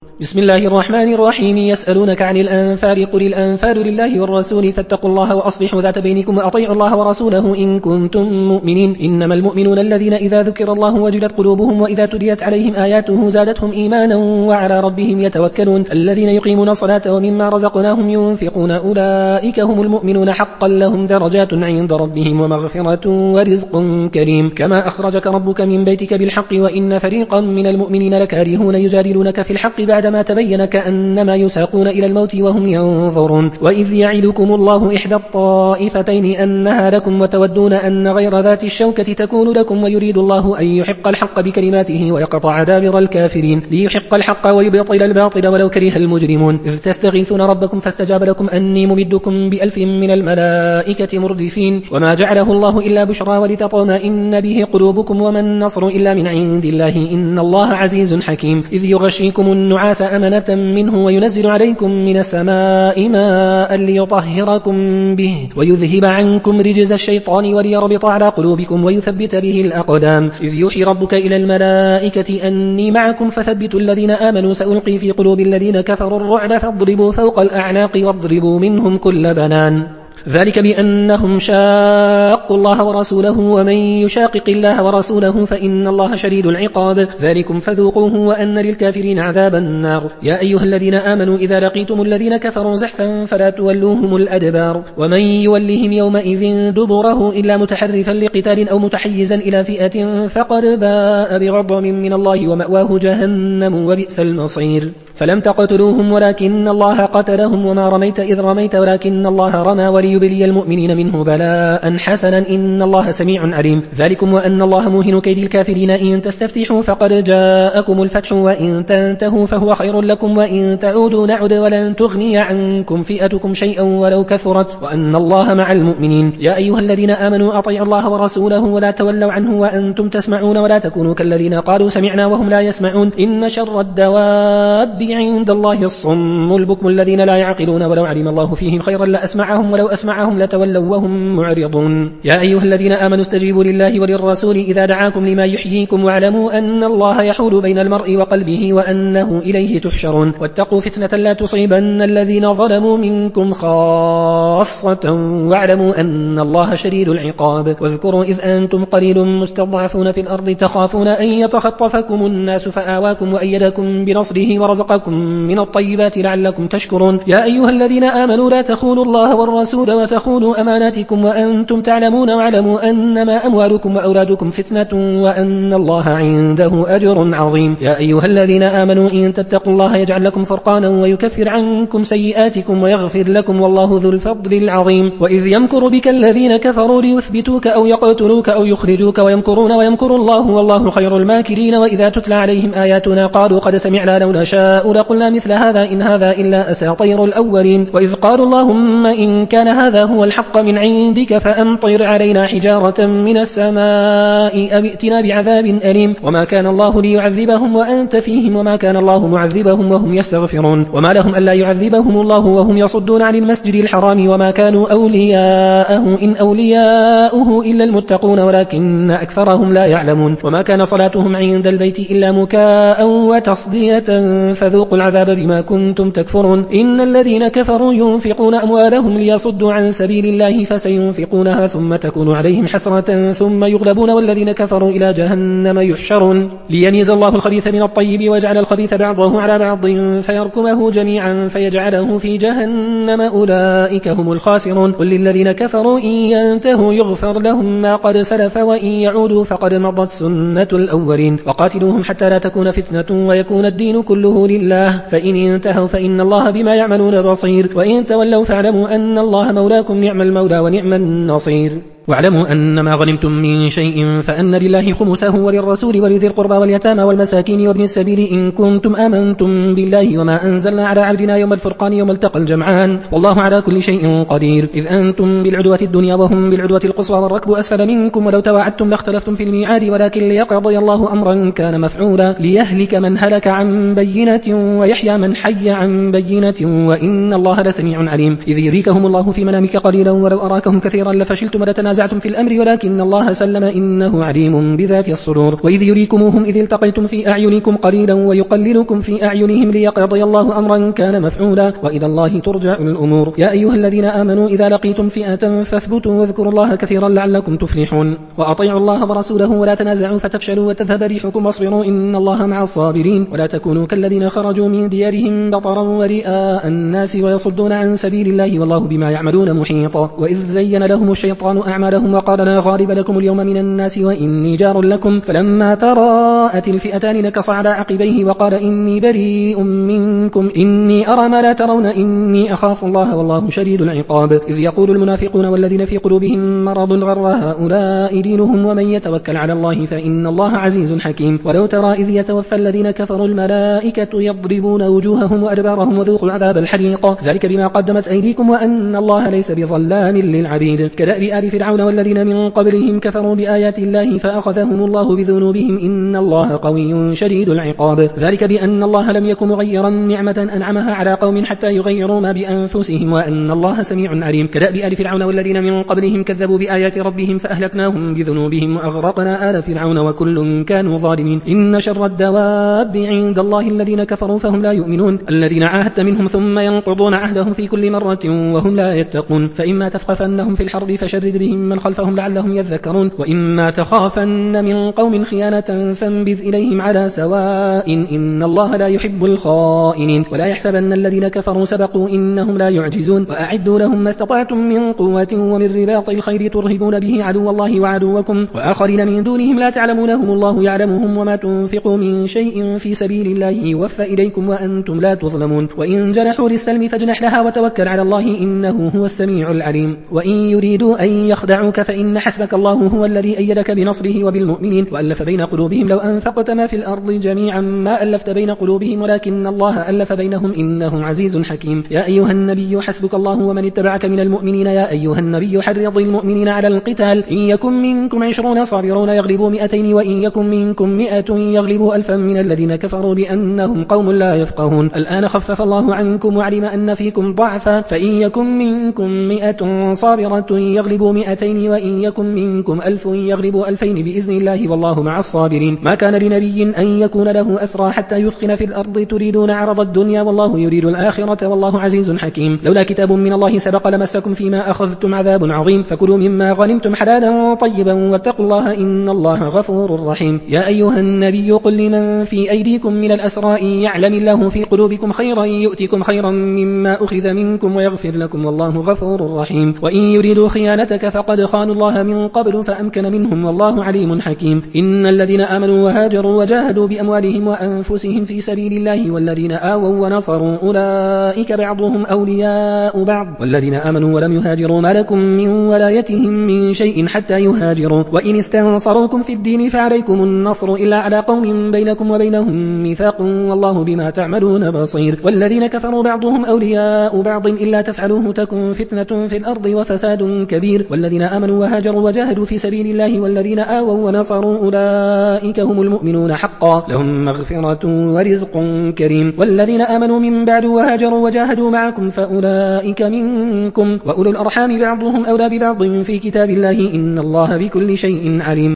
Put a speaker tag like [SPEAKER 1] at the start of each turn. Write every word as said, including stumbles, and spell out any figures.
[SPEAKER 1] بسم الله الرحمن الرحيم. يسألونك عن الأنفال قل الأنفال لله والرسول فاتقوا الله وأصلحوا ذات بينكم وأطيعوا الله ورسوله إن كنتم مؤمنين. إنما المؤمنون الذين إذا ذكر الله وجلت قلوبهم وإذا تليت عليهم آياته زادتهم إيمانا وعلى ربهم يتوكلون الذين يقيمون الصلاة ومما رزقناهم ينفقون أولئك هم المؤمنون حقا لهم درجات عند ربهم ومغفرة ورزق كريم. كما أخرجك ربك من بيتك بالحق وإن فريقا من المؤمنين لكارهون يجادلونك في الحق بعد ما تبين كأنما يساقون إلى الموت وهم ينظرون. وإذ يعدكم الله إحدى الطائفتين أنها لكم وتودون أن غير ذات الشوكة تكون لكم ويريد الله أن يحق الحق بكلماته ويقطع دابر الكافرين ليحق الحق ويبطل الباطل ولو كره المجرمون. إذ تستغيثون ربكم فاستجاب لكم أني ممدكم بألف من الملائكة مردفين. وما جعله الله إلا بشرى ولتطمئن به قلوبكم وما النصر إلا من عند الله إن الله عزيز حكيم. إذ يغشيكم النعاس أمنة منه وينزل عليكم من السماء ماء ليطهركم به ويذهب عنكم رجز الشيطان وليربط على قلوبكم ويثبت به الأقدام. إذ يوحي ربك إلى الملائكة أني معكم فثبتوا الذين آمنوا سألقي في قلوب الذين كفروا الرعب فاضربوا فوق الأعناق واضربوا منهم كل بنان. ذلك بأنهم شاقوا الله ورسوله ومن يشاقق الله ورسوله فإن الله شديد العقاب. ذلكم فذوقوه وأن للكافرين عذاب النار. يا أيها الذين آمنوا إذا لقيتم الذين كفروا زحفا فلا تولوهم الأدبار ومن يولهم يومئذ دبره إلا متحرفا لقتال أو متحيزا إلى فئة فقد باء بغضب من الله ومأواه جهنم وبئس المصير. فلم تقتلوهم ولكن الله قتلهم وما رميت إذ رميت ولكن الله رمى وليبلي المؤمنين منه بلاء حسنا إن الله سميع عليم. ذلكم وأن الله موهن كيد الكافرين إن تستفتحوا فقد جاءكم الفتح وإن تنتهوا فهو خير لكم وإن تعودوا نعد ولن تغني عنكم فئتكم شيئا ولو كثرت وأن الله مع المؤمنين. يا أيها الذين آمنوا أطيعوا الله ورسوله ولا تولوا عنه وأنتم تسمعون ولا تكونوا كالذين قالوا سمعنا وهم لا يسمعون. إن شر الدواب عند الله الصم البكم الذين لا يعقلون ولو علم الله فيهم خيرا لأسمعهم ولو أسمعهم لتولوا وهم معرضون. يا أيها الذين آمنوا استجيبوا لله وللرسول إذا دعاكم لما يحييكم واعلموا أن الله يحول بين المرء وقلبه وأنه إليه تحشرون. واتقوا فتنة لا تصيبن الذين ظلموا منكم خاصة واعلموا أن الله شديد العقاب. واذكروا إذ أنتم قليل مستضعفون في الأرض تخافون أن يتخطفكم الناس فآواكم وأيدكم بنصره ورزقكم من الطيبات لعلكم تشكرون. يا أيها الذين آمنوا لا تخونوا الله والرسول وتخونوا أماناتكم وأنتم تعلمون واعلموا أنما أموالكم وأولادكم فتنة وأن الله عنده أجر عظيم. يا أيها الذين آمنوا إن تتقوا الله يجعل لكم فرقانا ويكفر عنكم سيئاتكم ويغفر لكم والله ذو الفضل العظيم. وإذ يمكر بك الذين كفروا ليثبتوك أو يقتلوك أو يخرجوك ويمكرون ويمكر الله والله خير الماكرين. وإذا تتلى عليهم آياتنا قالوا قد سمعنا لو نشاء لقلنا مثل هذا إن هذا إلا أساطير الأولين. وإذ قالوا اللهم إن كان هذا هو الحق من عندك فأمطر علينا حجارة من السماء أم ائتنا بعذاب أليم. وما كان الله ليعذبهم وأنت فيهم وما كان الله معذبهم وهم يستغفرون. وما لهم ألا يعذبهم الله وهم يصدون عن المسجد الحرام وما كانوا أولياءه إن أولياؤه إلا المتقون ولكن أكثرهم لا يعلمون. وما كان صلاتهم عند البيت إلا مكاء وتصدية فذوقوا العذاب بما كنتم تكفرون. إن الذين كفروا ينفقون أموالهم ليصدوا عن سبيل الله فسينفقونها ثم تكون عليهم حسرة ثم يغلبون والذين كفروا إلى جهنم يحشرون. ليميز الله الخبيث من الطيب ويجعل الخبيث بعضه على بعض فيركمه جميعا فيجعله في جهنم أولئك هم الخاسرون. قل للذين كفروا إن ينتهوا يغفر لهم ما قد سلف وإن يعودوا فقد مضت سنة الأولين. وقاتلوهم حتى لا تكون فتنة ويكون الدين كله لله فإن انتهوا فإن الله بما يعملون بصير. وإن تولوا فاعلموا أن الله مولاكم نعم المولى ونعم النصير. واعلموا أن ما غنمتم من شيء فأن لله خمسه وللرسول ولذي القربى واليتامى والمساكين وابن السبيل إن كنتم آمنتم بالله وما أنزلنا على عبدنا يوم الفرقان يوم التقى الجمعان والله على كل شيء قدير. إذ أنتم بالعدوة الدنيا وهم بالعدوة القصوى والركب أسفل منكم ولو تواعدتم لاختلفتم في الميعاد ولكن ليقضي الله أمرا كان مفعولا ليهلك من هلك عن بينة ويحيى من حي عن بينة وإن الله لسميع عليم. إذ يريكهم الله في منامك قليلا ولو أراكهم كثيرا لفشلتم ولتنازعتم تنازعتم في الأمر ولكن الله سلم إنه عليم بذات الصدور. وإذ يريكموهم إذ التقيتم في أعينكم قليلا ويقللكم في أعينهم ليقضي الله أمرا كان مفعولا وإلى الله ترجع الأمور. يا أيها الذين آمنوا إذا لقيتم فئة فاثبتوا واذكروا الله كثيرا لعلكم تفلحون. وأطيعوا الله ورسوله ولا تنازعوا فتفشلوا وتذهب ريحكم واصبروا إن الله مع الصابرين. ولا تكونوا كالذين خرجوا من ديارهم بطرا ورئاء الناس ويصدون عن سبيل الله والله بما يعملون محيط. وإذ زين لهم الشيطان أعمالهم وقال لا غالب لكم اليوم من الناس وإني جار لكم فلما تراءت الفئتان نكص على عقبيه وقال إني بريء منكم إني أرى ما لا ترون إني أخاف الله والله شديد العقاب. إذ يقول المنافقون والذين في قلوبهم مرض غر هؤلاء دينهم ومن يتوكل على الله فإن الله عزيز حكيم. ولو ترى إذ يتوفى الذين كفروا الملائكة يضربون وجوههم وأدبارهم وذوقوا العذاب الحريق ذلك بما قدمت أيديكم وأن الله ليس بظلام للعبيد. كدأب آل فرعون والذين من قبلهم كفروا بآيات الله فأخذهم الله بذنوبهم إن الله قوي شديد العقاب. ذلك بأن الله لم يكن مغيرا نعمة أنعمها على قوم حتى يغيروا ما بأنفسهم وأن الله سميع عليم. كدأب آل فرعون والذين من قبلهم كذبوا بآيات ربهم فأهلكناهم بذنوبهم وأغرقنا آل فرعون وكل كانوا ظالمين. إن شر الدواب عند الله الذين كفروا فهم لا يؤمنون الذين عاهدت منهم ثم ينقضون عهدهم في كل مرة وهم لا يتقون. فإما تثقفنهم في الحرب فشرد بهم من خلفهم لعلهم يذكرون وإما تخافن من قوم خيانة فانبذ إليهم على سواء إن الله لا يحب الخائنين. ولا يحسبن الذين كفروا سبقوا إنهم لا يعجزون. وأعدوا لهم ما استطعتم من قوة ومن رباط الخير ترهبون به عدو الله وعدوكم وآخرين من دونهم لا تعلمونهم الله يعلمهم وما تنفقوا من شيء في سبيل الله يوفى إليكم وأنتم لا تظلمون. وإن جنحوا للسلم فاجنح لها وتوكل على الله إنه هو السميع العليم. وإن يريدوا أن يخدعوك فإن حسبك الله هو الذي أيدك بنصره وبالمؤمنين وألف بين قلوبهم لو أنفقت ما في الأرض جميعا ما ألفت بين قلوبهم ولكن الله ألف بينهم إنه عزيز حكيم. يا أيها النبي حسبك الله ومن اتبعك من المؤمنين. يا أيها النبي حرض المؤمنين على القتال إن يكن منكم عشرون صابرون يغلبوا مئتين وإن يكن منكم مئة يغلبوا ألفا من الذين كفروا بأنهم قوم لا يفقهون. الآن خفف الله عنكم وعلم أن فيكم ضعفا فإن يكن منكم مئة صابرة يغلبوا مئتين وإن يكن منكم ألف يغلبوا ألفين بإذن الله والله مع الصابرين. ما كان لنبي أن يكون له أسرى حتى يثخن في الأرض تريدون عرض الدنيا والله يريد الآخرة والله عزيز حكيم. لولا كتاب من الله سبق لمسكم فيما أخذتم عذاب عظيم فكلوا مما غنمتم حلالا طيبا واتقوا الله إن الله غفور رحيم. يا أيها النبي قل لمن في أيديكم من الأسرى إن يعلم الله في قلوبكم خيرا يؤتكم خيرا مما أخذ منكم ويغفر لكم والله غفور رحيم. وإن يريدوا خيانتك فقد خانوا الله من قبل فأمكن منهم والله عليم حكيم. إن الذين آمنوا وهاجروا وجاهدوا بأموالهم وأنفسهم في سبيل الله والذين آووا ونصروا أولئك بعضهم أولياء بعض والذين آمنوا ولم يهاجروا ما لكم من ولايتهم من شيء حتى يهاجروا وإن استنصروكم في الدين فعليكم النصر إلا على قوم بينكم وبينهم ميثاق والله بما تعملون بصير. والذين كفروا بعضهم أولياء بعض إلا تفعلوه تكن فتنة في الأرض وفساد كبير. والذين آمنوا وهاجروا وجاهدوا في سبيل الله والذين آووا ونصروا أولئك هم المؤمنون حقا لهم مغفرة ورزق كريم. والذين آمنوا من بعد وهاجروا وجاهدوا معكم فأولئك منكم وأولو الأرحام بعضهم أولى ببعض في كتاب الله إن الله بكل شيء عليم.